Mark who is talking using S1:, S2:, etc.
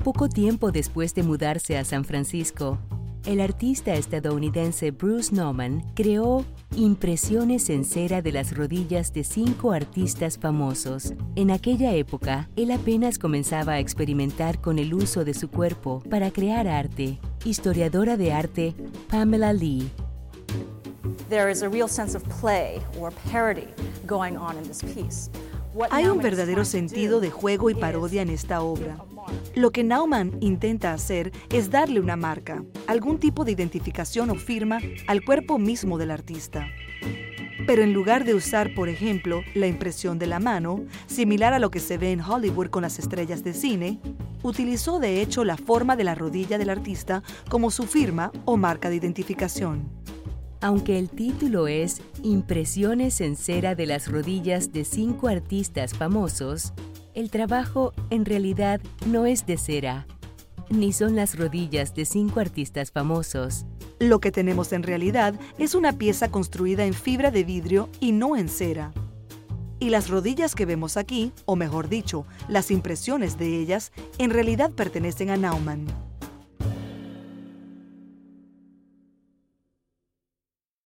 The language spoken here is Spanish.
S1: Poco tiempo después de mudarse a San Francisco, el artista estadounidense Bruce Nauman creó impresiones en cera de las rodillas de 5 artistas famosos. En aquella época, él apenas comenzaba a experimentar con el uso de su cuerpo para crear arte. Historiadora de arte Pamela Lee.
S2: There is a real sense of play or parody going on in this piece.
S3: Hay un verdadero sentido de juego y parodia en esta obra. Lo que Nauman intenta hacer es darle una marca, algún tipo de identificación o firma al cuerpo mismo del artista. Pero en lugar de usar, por ejemplo, la impresión de la mano, similar a lo que se ve en Hollywood con las estrellas de cine, utilizó de hecho la forma de la rodilla del artista como su firma o marca de identificación.
S1: Aunque el título es Impresiones en cera de las rodillas de 5 artistas famosos, el trabajo en realidad no es de cera, ni son las rodillas de 5 artistas famosos.
S3: Lo que tenemos en realidad es una pieza construida en fibra de vidrio y no en cera. Y las rodillas que vemos aquí, o mejor dicho, las impresiones de ellas, en realidad pertenecen a Nauman.